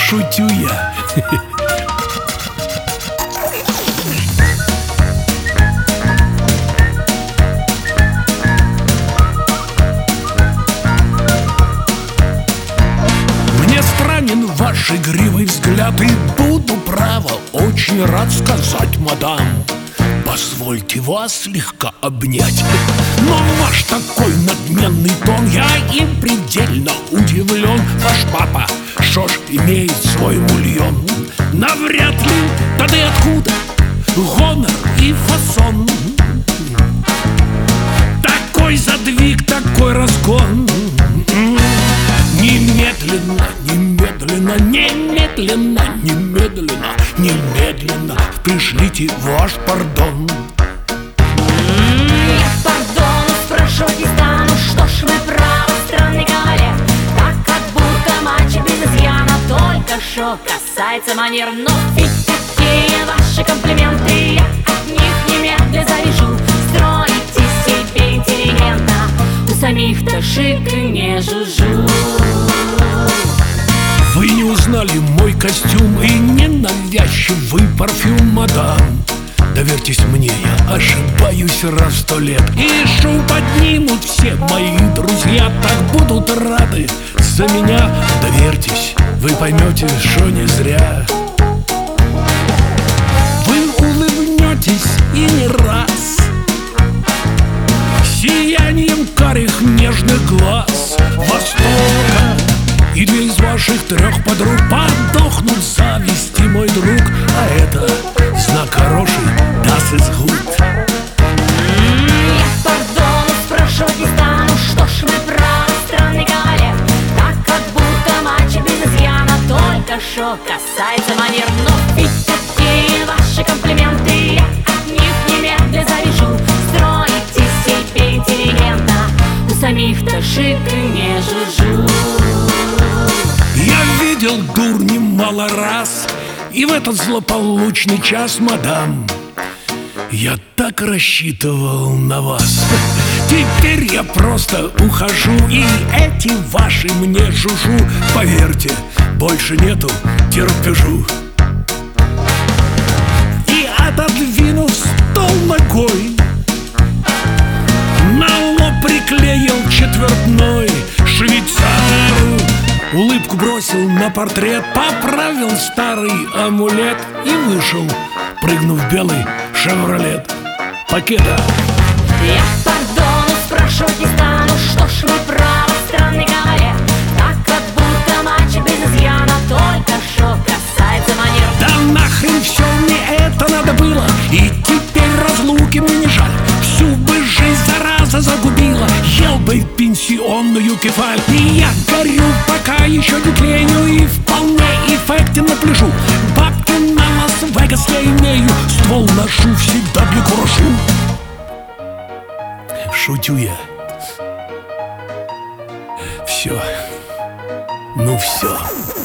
Шутю я. Мне странен ваш игривый взгляд, и буду, право, очень рад сказать, мадам, позвольте вас слегка обнять. Но ваш такой надменный тон, я им предельно удивлен. Ваш папа, шо ж, имеет свой мульон? Навряд ли, да ты откуда? Гонор и фасон. Такой задвиг, такой разгон. Немедленно, немедленно, немедленно, немедленно, немедленно пришлите ваш пардон. Я пардону спрашивать не стану. Что ж, вы правы, странный кавалер. Так как будто мальчик без изъяна. Только что касается манер. Но ведь какие ваши комплименты, я от них немедля завяжу. Строите себе интеллигентно, у самих-то шик не жужжу. Вы не узнали мой костюм и ненавязчивый парфюм, мадам. Доверьтесь мне, я ошибаюсь раз в 100 лет. И шум поднимут все мои друзья, так будут рады за меня. Доверьтесь, вы поймете, что не зря. Вы улыбнетесь и не раз сиянием карих нежных глаз восторга. И 2 из ваших 3 подруг подохнут зависти, мой друг. А это знак хороший, das ist gut. Я пардону спрашивать не стану. Что ж, вы правы, странный кавалер. Так как будто мальчик без изъяна. Только что касается манер. Но ведь какие ваши комплименты, я от них немедля завяжу. Строите себе интеллигентно, у самих-то шик не жужжу. Я видел дур немало раз, и в этот злополучный час, мадам, я так рассчитывал на вас. Теперь я просто ухожу, и эти ваши мне жужу. Поверьте, больше нету терпежу. И отодвинув стол ногой, на лоб приклеил 4-ной швейцару. Улыбку бросил на портрет, поправил старый амулет и вышел, прыгнув в белый шевролет Покеда. Я пардону спрашивать не стану. Что ж, вы правы, странный кавалер. Так как будто мальчик без изъяна. Только что касается манер. Да нахрен все мне это надо было, и теперь разлуки мне не жаль. Всю бы жизнь зараза загубила, ел бы пенсионную кефаль. И я горю, пока еще не тленю, и вполне эффективно пляжу. Бабки на Лас-Вегас я имею, ствол ношу всегда для курашу. Шутю я. Все. Ну все.